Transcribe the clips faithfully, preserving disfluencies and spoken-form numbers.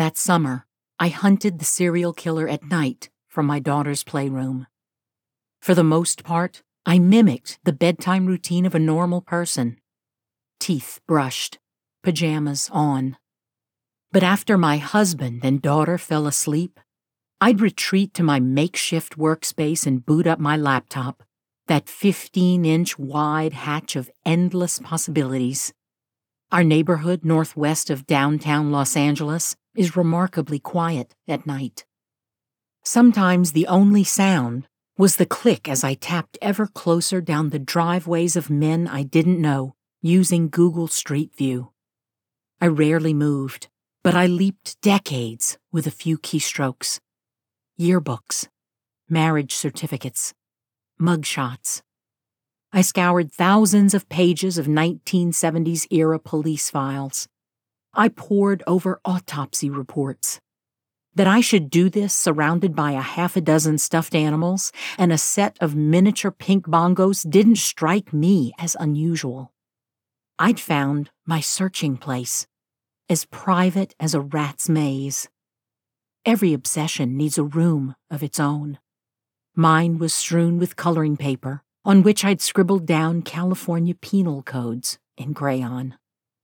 That summer, I hunted the serial killer at night from my daughter's playroom. For the most part, I mimicked the bedtime routine of a normal person. Teeth brushed, pajamas on. But after my husband and daughter fell asleep, I'd retreat to my makeshift workspace and boot up my laptop, that fifteen-inch wide hatch of endless possibilities. Our neighborhood northwest of downtown Los Angeles is remarkably quiet at night. Sometimes the only sound was the click as I tapped ever closer down the driveways of men I didn't know using Google Street View. I rarely moved, but I leaped decades with a few keystrokes. Yearbooks, marriage certificates, mugshots. I scoured thousands of pages of nineteen seventies-era police files. I pored over autopsy reports. That I should do this surrounded by a half a dozen stuffed animals and a set of miniature pink bongos didn't strike me as unusual. I'd found my searching place, as private as a rat's maze. Every obsession needs a room of its own. Mine was strewn with coloring paper, on which I'd scribbled down California penal codes in crayon.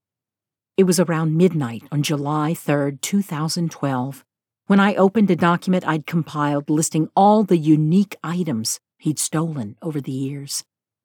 It was around midnight on July third, two thousand twelve, when I opened a document I'd compiled listing all the unique items he'd stolen over the years.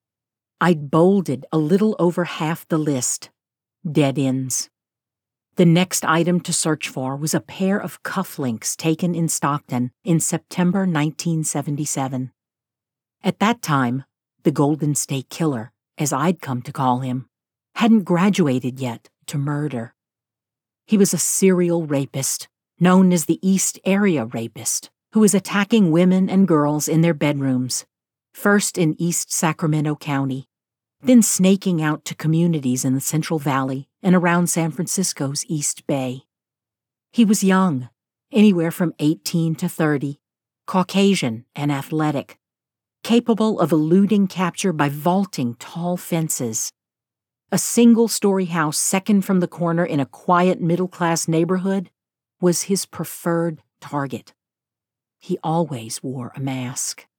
I'd bolded a little over half the list, dead ends. The next item to search for was a pair of cufflinks taken in Stockton in September nineteen seventy-seven. At that time, the Golden State Killer, as I'd come to call him, hadn't graduated yet to murder. He was a serial rapist, known as the East Area Rapist, who was attacking women and girls in their bedrooms, first in East Sacramento County, then snaking out to communities in the Central Valley and around San Francisco's East Bay. He was young, anywhere from eighteen to thirty, Caucasian and athletic, capable of eluding capture by vaulting tall fences. A single-story house second from the corner in a quiet middle-class neighborhood was his preferred target. He always wore a mask.